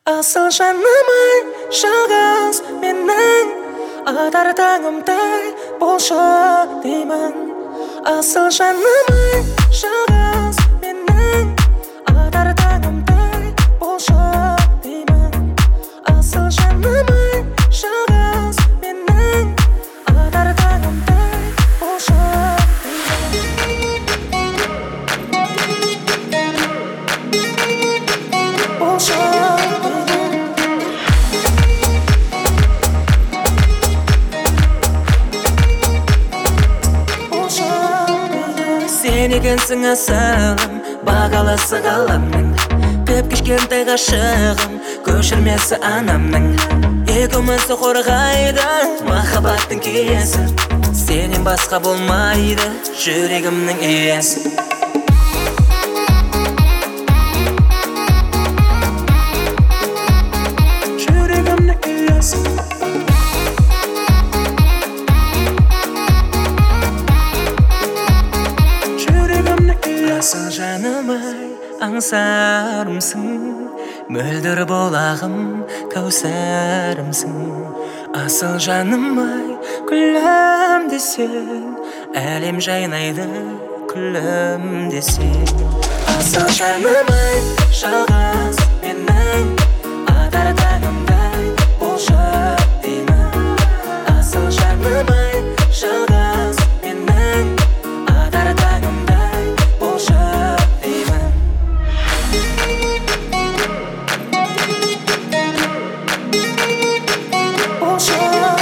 Asıl жаным-ай, жалғыз менің атар таңымдай болшы деймін. Asıl жаным-ай, жалғыз менің атар таңымдай болшы деймін. Asıl жаным-ай, жалғыз менің атар таңымдай болшы деймін. Болшы сен екенсің асылым, бағалы сығалымның, көп кішкентай ғашығым, көшірмесі анамның. Екеумізді қорғайды махаббаттың киесі, сенен басқа болмайды жүрегімнің иесі. Жүрегімнің иесі. Asıl жаным-ай, аңсарымсың, мөлдір болағым, кәусәрімсің. Asıl жаным-ай, күлім десең, әлем жайнайды, күлім десең. Asıl жаным-ай, жалғыз менің атар таңымдай болшы деймін. Asıl жаным-ай, жалғыз менің атар таңымдай болшы деймін. Болшы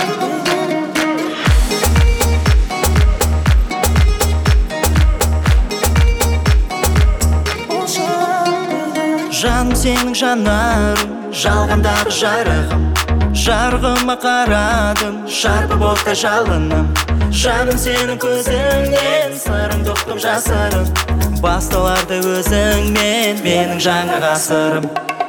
Жаным сенің жанарың, жалғандағы жарығым, жарығыма қарадым, шарпып оттай жалыным. Жаным сенің көзіңнен сырым тоқтым жасырым, басталарды өзіңмен менің жаңа ғасырым.